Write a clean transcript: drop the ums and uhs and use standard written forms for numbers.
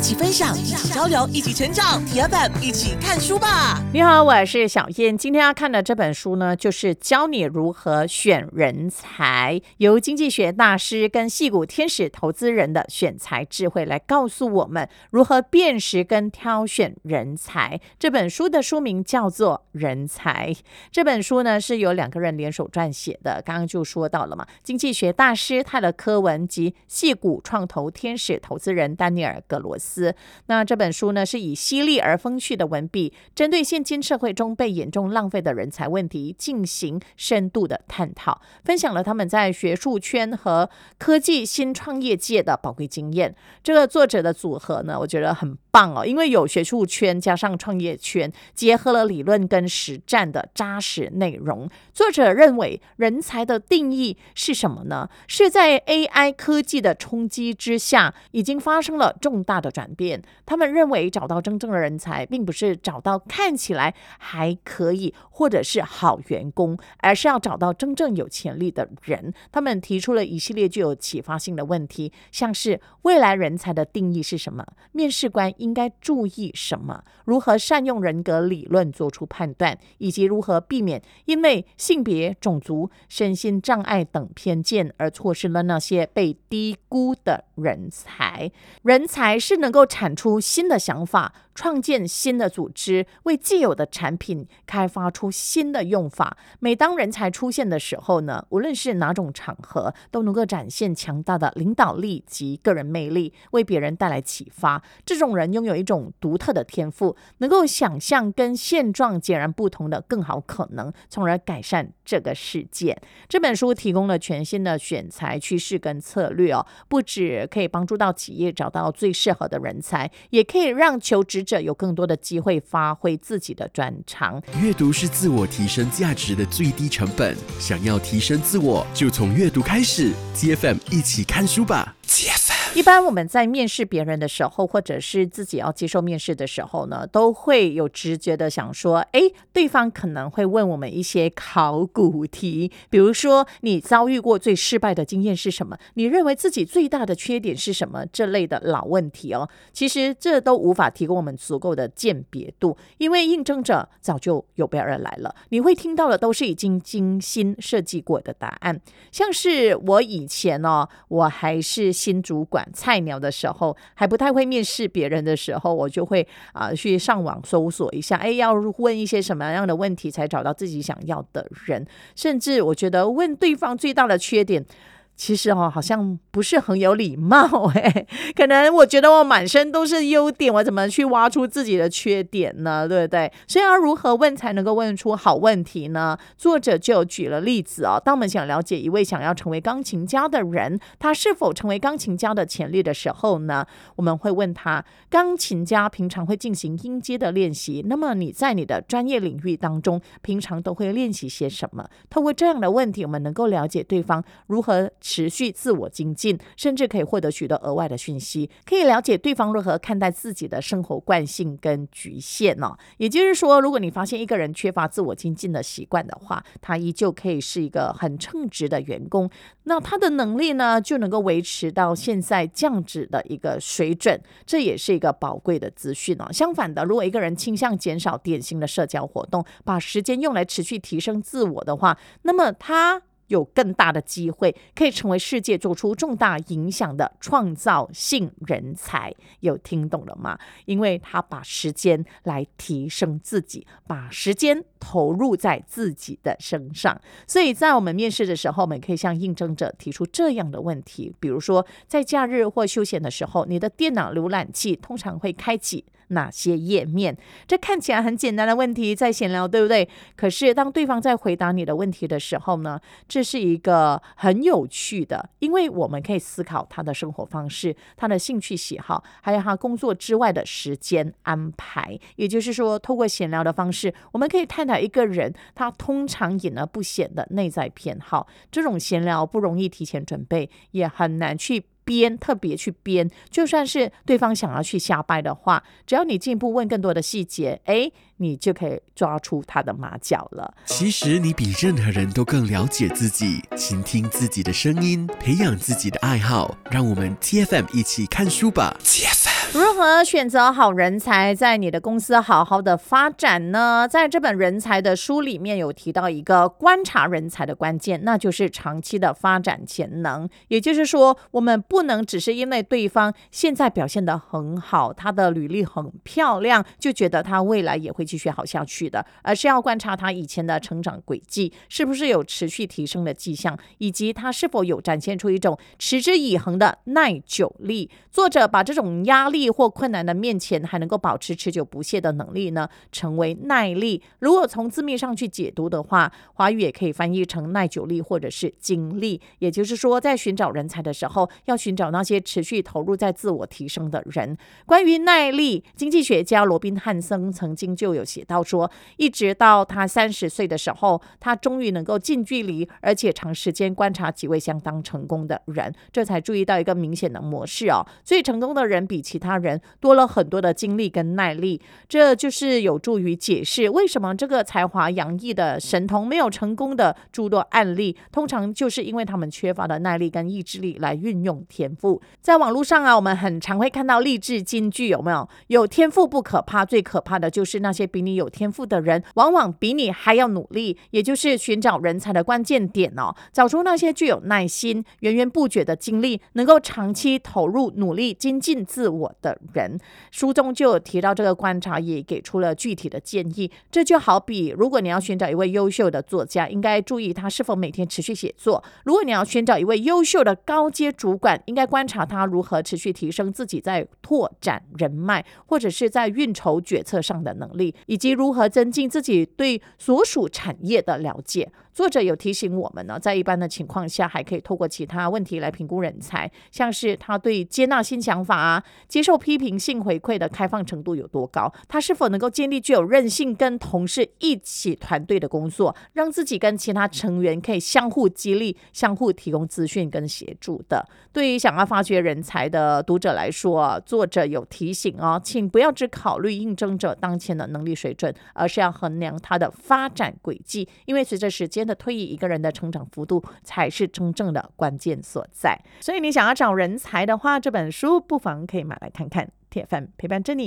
起分享，一起交流，一起成长。TFM 一起看书吧。 你好，我是小燕。今天要看的这本书呢，就是教你如何选人才，由经济学大师跟矽谷天使投资人的选才智慧来告诉我们如何辨识跟挑选人才。这本书的书名叫做《人才》。这本书呢是由2个人联手撰写的，刚刚就说到了嘛，经济学大师泰勒·科文及矽谷创投天使投资人丹尼尔·格罗斯。那这本书呢是以犀利而风趣的文笔，针对现今社会中被严重浪费的人才问题进行深度的探讨，分享了他们在学术圈和科技新创业界的宝贵经验。这个作者的组合呢，我觉得很棒哦，因为有学术圈加上创业圈，结合了理论跟实战的扎实内容。作者认为人才的定义是什么呢？是在 AI 科技的冲击之下，已经发生了重大的转变。他们认为找到真正的人才，并不是找到看起来还可以或者是好员工，而是要找到真正有潜力的人。他们提出了一系列具有启发性的问题，像是未来人才的定义是什么，面试官应该注意什么，如何善用人格理论做出判断，以及如何避免因为性别、种族、身心障碍等偏见而错失了那些被低估的人才。人才是能够产出新的想法，创建新的组织，为既有的产品开发出新的用法。每当人才出现的时候呢，无论是哪种场合，都能够展现强大的领导力及个人魅力，为别人带来启发。这种人拥有一种独特的天赋，能够想象跟现状截然不同的更好可能，从而改善这个世界。这本书提供了全新的选才趋势跟策略哦，不只可以帮助到企业找到最适合的人才，也可以让求职者有更多的机会发挥自己的专长。 阅读是自我提升价值的最低成本，想要提升自我，就从阅读开始。TFM 一起看书吧。 一般我们在面试别人的时候，或者是自己要接受面试的时候呢，都会有直觉的想说，对方可能会问我们一些考古题，比如说你遭遇过最失败的经验是什么？你认为自己最大的缺点是什么？这类的老问题哦，其实这都无法提供我们足够的鉴别度，因为应征者早就有备而来了，你会听到的都是已经精心设计过的答案。像是我以前我还是新主管菜鸟的时候，还不太会面试别人的时候，我就会去上网搜索一下，要问一些什么样的问题才找到自己想要的人。甚至我觉得问对方最大的缺点，其实好像不是很有礼貌可能我觉得我满身都是优点，我怎么去挖出自己的缺点呢？对不对？所以要如何问才能够问出好问题呢？作者就举了例子当我们想了解一位想要成为钢琴家的人，他是否成为钢琴家的潜力的时候呢，我们会问他，钢琴家平常会进行音阶的练习，那么你在你的专业领域当中平常都会练习些什么？透过这样的问题，我们能够了解对方如何持续自我精进，甚至可以获得许多额外的讯息，可以了解对方如何看待自己的生活惯性跟局限也就是说，如果你发现一个人缺乏自我精进的习惯的话，他依旧可以是一个很称职的员工，那他的能力呢就能够维持到现在这样子的一个水准，这也是一个宝贵的资讯相反的，如果一个人倾向减少典型的社交活动，把时间用来持续提升自我的话，那么他有更大的机会可以成为世界做出重大影响的创造性人才。有听懂了吗？因为他把时间来提升自己，把时间投入在自己的身上。所以在我们面试的时候，我们可以向应征者提出这样的问题，比如说在假日或休闲的时候，你的电脑浏览器通常会开启哪些页面？这看起来很简单的问题，在闲聊，对不对？可是当对方在回答你的问题的时候呢，这是一个很有趣的，因为我们可以思考他的生活方式，他的兴趣喜好，还有他工作之外的时间安排。也就是说，透过闲聊的方式，我们可以探讨一个人他通常隐而不显的内在偏好。这种闲聊不容易提前准备，也很难去特别去编，就算是对方想要去瞎掰的话，只要你进一步问更多的细节，你就可以抓出他的马脚了。 其实你比任何人都更了解自己，倾听自己的声音，培养自己的爱好。让我们 TFM 一起看书吧。TFM 如何选择好人才，在你的公司好好的发展呢？在这本人才的书里面有提到一个观察人才的关键，那就是长期的发展潜能。也就是说，我们不能只是因为对方现在表现得很好，他的履历很漂亮，就觉得他未来也会继续好下去的，而是要观察他以前的成长轨迹，是不是有持续提升的迹象，以及他是否有展现出一种持之以恒的耐久力。作者把这种压力或困难的面前还能够保持持久不懈的能力呢，成为耐力。如果从字面上去解读的话，华语也可以翻译成耐久力或者是精力。也就是说，在寻找人才的时候，要寻找那些持续投入在自我提升的人。关于耐力，经济学家罗宾汉森曾经就有写到说，一直到他30岁的时候，他终于能够近距离而且长时间观察几位相当成功的人，这才注意到一个明显的模式哦。最成功的人比其他人多了很多的精力跟耐力，这就是有助于解释为什么这个才华洋溢的神童没有成功的诸多案例，通常就是因为他们缺乏的耐力跟意志力来运用天赋。在网络上啊，我们很常会看到励志金句，有没有？有天赋不可怕，最可怕的就是那些比你有天赋的人往往比你还要努力，也就是寻找人才的关键点哦。找出那些具有耐心、源源不绝的精力，能够长期投入努力精进自我的人。书中就有提到这个观察，也给出了具体的建议。这就好比如果你要寻找一位优秀的作家，应该注意他是否每天持续写作；如果你要寻找一位优秀的高阶主管，应该观察他如何持续提升自己在拓展人脉或者是在运筹决策上的能力，以及如何增进自己对所属产业的了解。作者有提醒我们呢，在一般的情况下，还可以透过其他问题来评估人才，像是他对接纳新想法啊、接受批评性回馈的开放程度有多高，他是否能够建立具有韧性跟同事一起团队的工作，让自己跟其他成员可以相互激励、相互提供资讯跟协助的。对于想要发掘人才的读者来说，作者有提醒哦，请不要只考虑应征者当前的能力水准，而是要衡量他的发展轨迹，因为随着时间的推移，一个人的成长幅度才是真正的关键所在。所以你想要找人才的话，这本书不妨可以买来看看。TFM 陪伴着你。